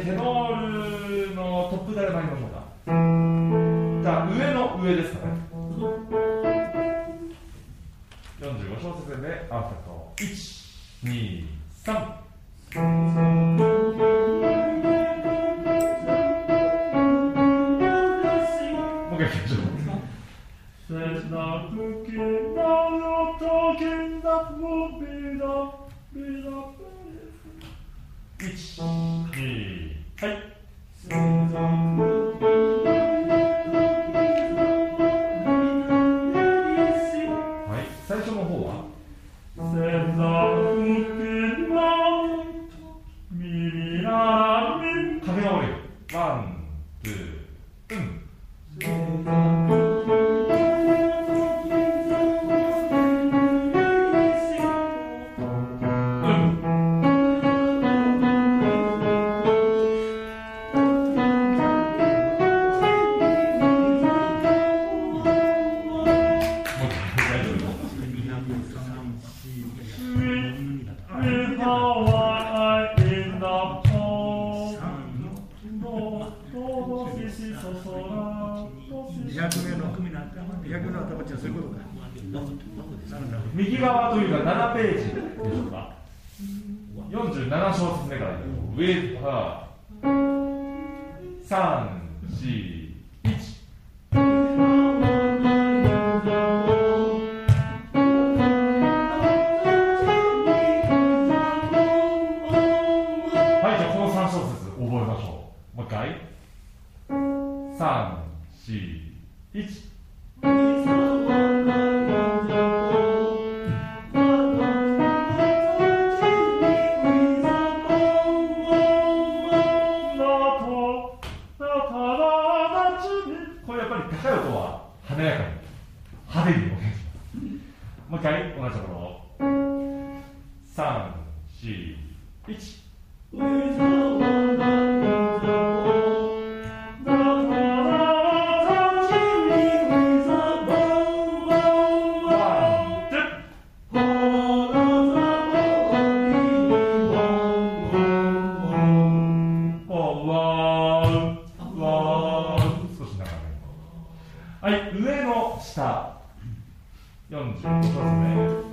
テノールのトップ誰参りましょうか。じゃあ上の上ですかね。45小節で合わせると1、2、3。もう一回いきましょう。1、2、はい。はい、最初の方は影が折れる。ワン、ツー、うん。右側というか7ページでしょうか。47小節目から上は3、4、1。はい、じゃあこの3小節覚えましょう。もう一回3、4、1。高い音は華やかに派手にお願いします。もう一回同じところ3、4、1。はい、上の下45小節目。